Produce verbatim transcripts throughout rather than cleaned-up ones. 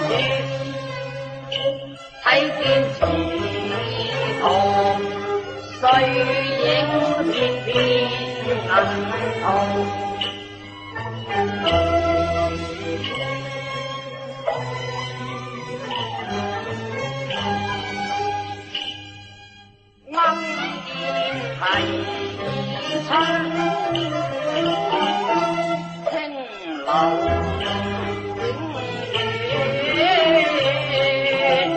睇見池塘水影片片銀塘。提出青樓永遠，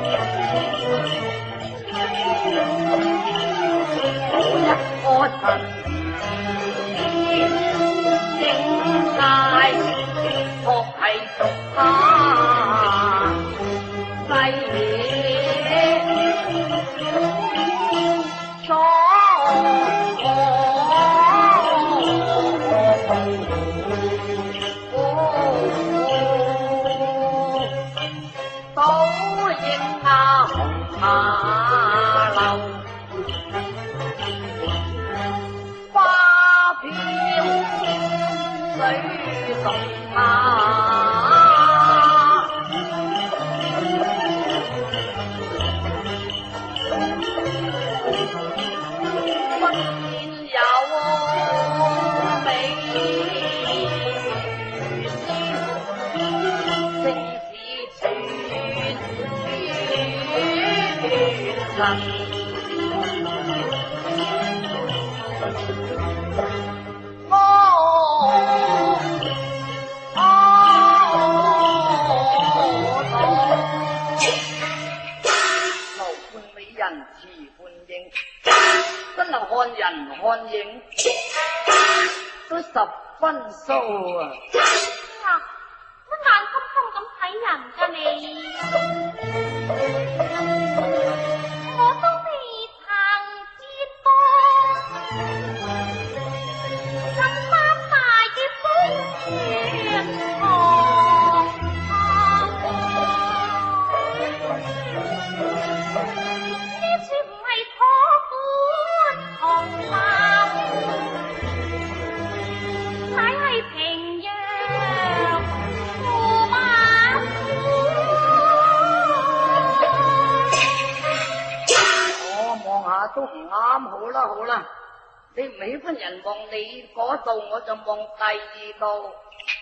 我一個神境界，學係獨他世所。看人看影都十分騷啊！ 啊，乜眼金金咁睇人㗎你？我都未曾知多，咁三大嘅風月堂呢處唔係妥款紅藍，乃係平陽駙馬府。 我望下都唔啱，好啦好啦，你唔喜歡人望你嗰度，我就望第二度。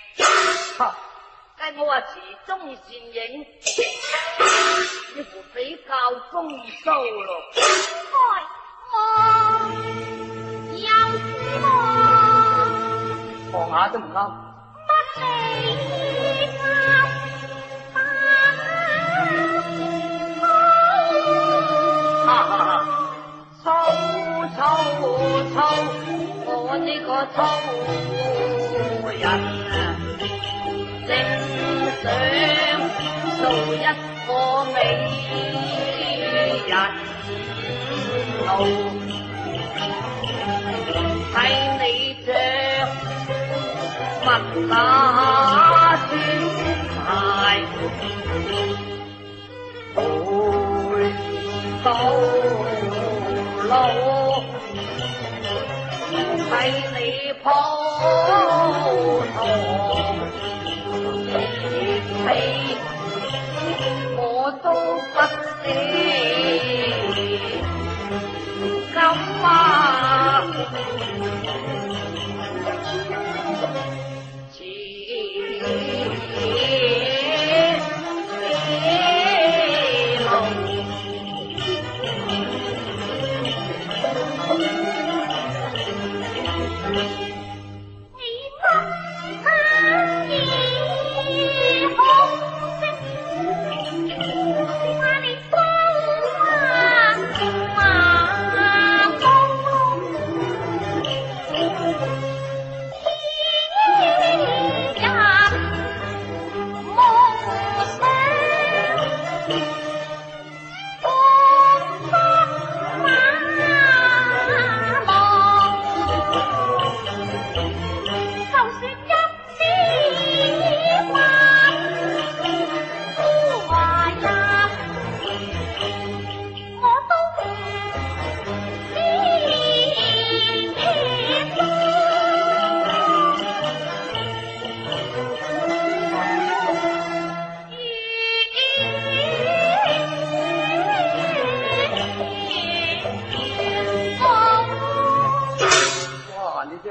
計我話池中倩影，似乎比較風騷咯。 唉，我有知喎， 望下都唔啱。 不理啱哈哈哈！粗粗粗，我呢個粗人啊，正想做一個美人路，睇你着乜打穿鞋，回到路，睇你鋪堂熱氣，我都不知咁啊！ 你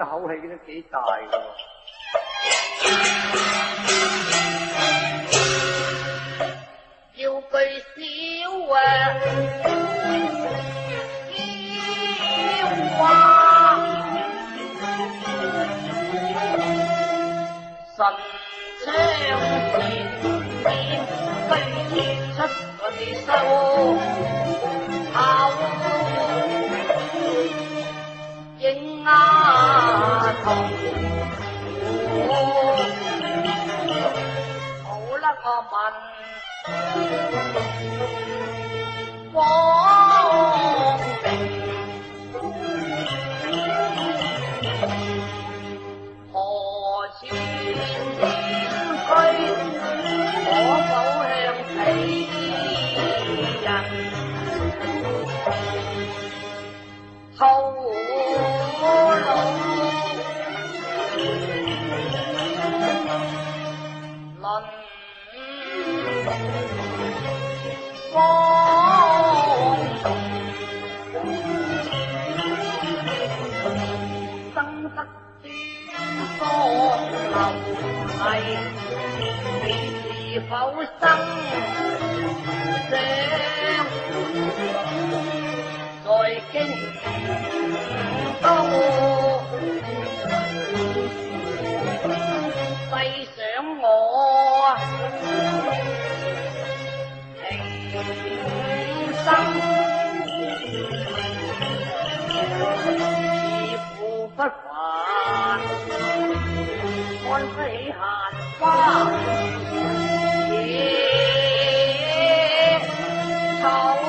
口氣都幾大㗎。要句小啊，要話神槍前面飛出嗰啲手炮，影啊同好啦，我問王定何處前去，可否向彼人透露？論光生得端莊流麗，你是否生想在京都細想我平生自負不凡，看不起閒花野草。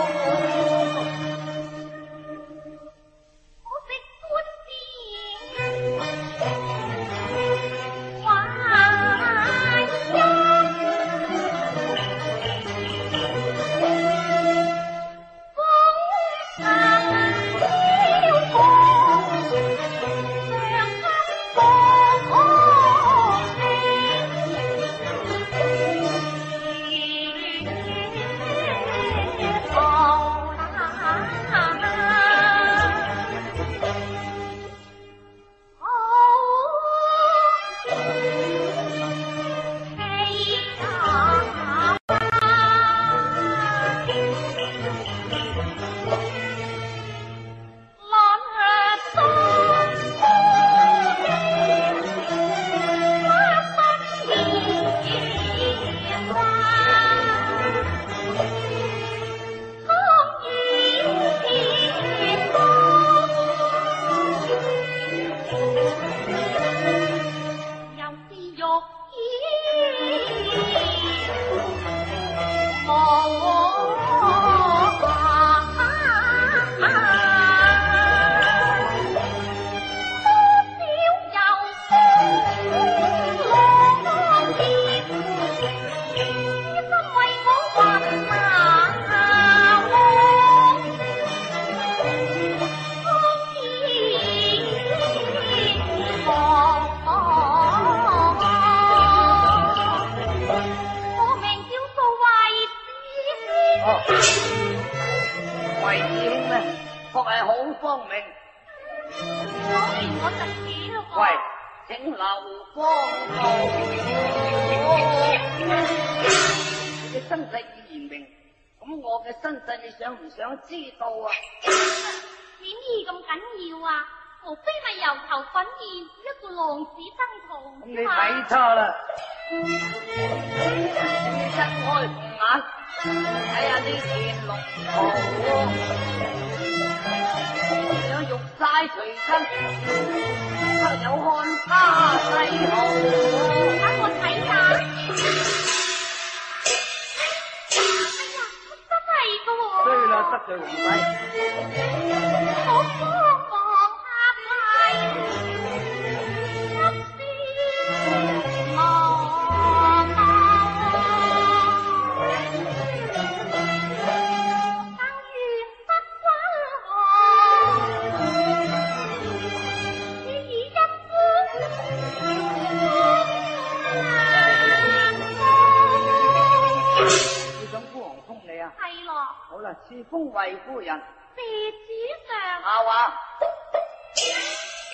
是封惠夫人， 謝主上。 下話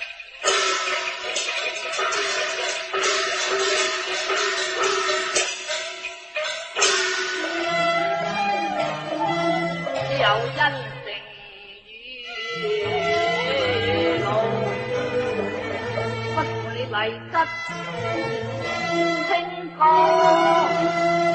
有因成雨露，不會麗質清歌。